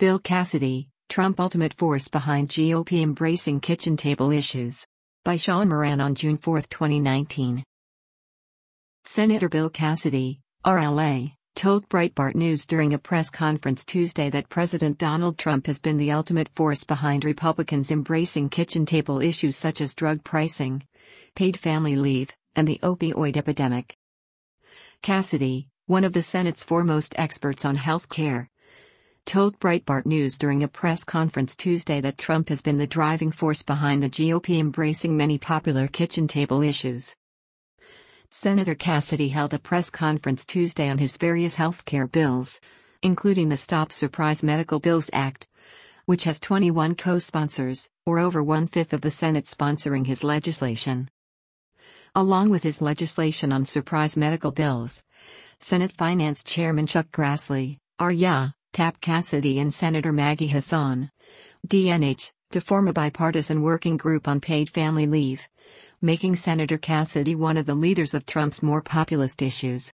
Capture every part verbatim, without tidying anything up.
Bill Cassidy, Trump ultimate force behind G O P embracing kitchen table issues. By Sean Moran on June fourth, twenty nineteen. Senator Bill Cassidy, R L A, told Breitbart News during a press conference Tuesday that President Donald Trump has been the ultimate force behind Republicans embracing kitchen table issues such as drug pricing, paid family leave, and the opioid epidemic. Cassidy, one of the Senate's foremost experts on health care, told Breitbart News during a press conference Tuesday that Trump has been the driving force behind the G O P embracing many popular kitchen table issues. Senator Cassidy held a press conference Tuesday on his various health care bills, including the Stop Surprise Medical Bills Act, which has twenty-one co-sponsors, or over one-fifth of the Senate sponsoring his legislation. Along with his legislation on surprise medical bills, Senate Finance Chairman Chuck Grassley, R Y A, tapped Cassidy and Senator Maggie Hassan, D N H, to form a bipartisan working group on paid family leave, making Senator Cassidy one of the leaders of Trump's more populist issues.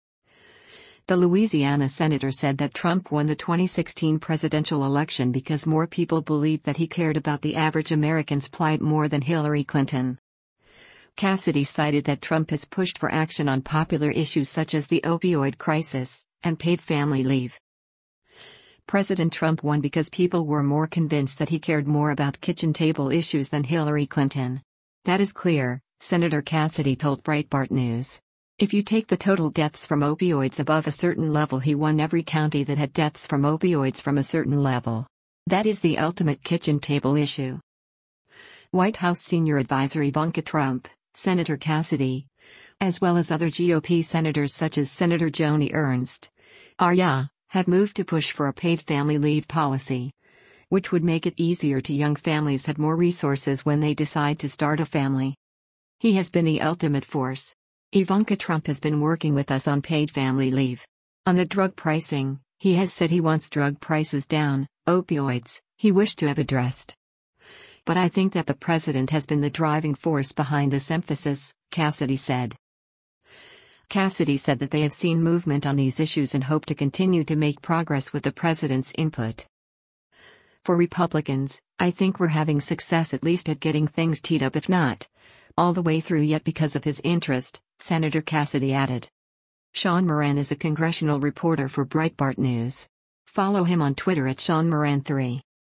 The Louisiana senator said that Trump won the twenty sixteen presidential election because more people believed that he cared about the average American's plight more than Hillary Clinton. Cassidy cited that Trump has pushed for action on popular issues such as the opioid crisis and paid family leave. President Trump won because people were more convinced that he cared more about kitchen table issues than Hillary Clinton. That is clear, Senator Cassidy told Breitbart News. If you take the total deaths from opioids above a certain level, he won every county that had deaths from opioids from a certain level. That is the ultimate kitchen table issue. White House senior advisor Ivanka Trump, Senator Cassidy, as well as other G O P senators such as Senator Joni Ernst, R Y A, have moved to push for a paid family leave policy, which would make it easier to young families have more resources when they decide to start a family. He has been the ultimate force. Ivanka Trump has been working with us on paid family leave. On the drug pricing, he has said he wants drug prices down. Opioids, he wished to have addressed. But I think that the president has been the driving force behind this emphasis, Cassidy said. Cassidy said that they have seen movement on these issues and hope to continue to make progress with the president's input. For Republicans, I think we're having success at least at getting things teed up, if not all the way through yet, because of his interest, Senator Cassidy added. Sean Moran is a congressional reporter for Breitbart News. Follow him on Twitter at Sean Moran three.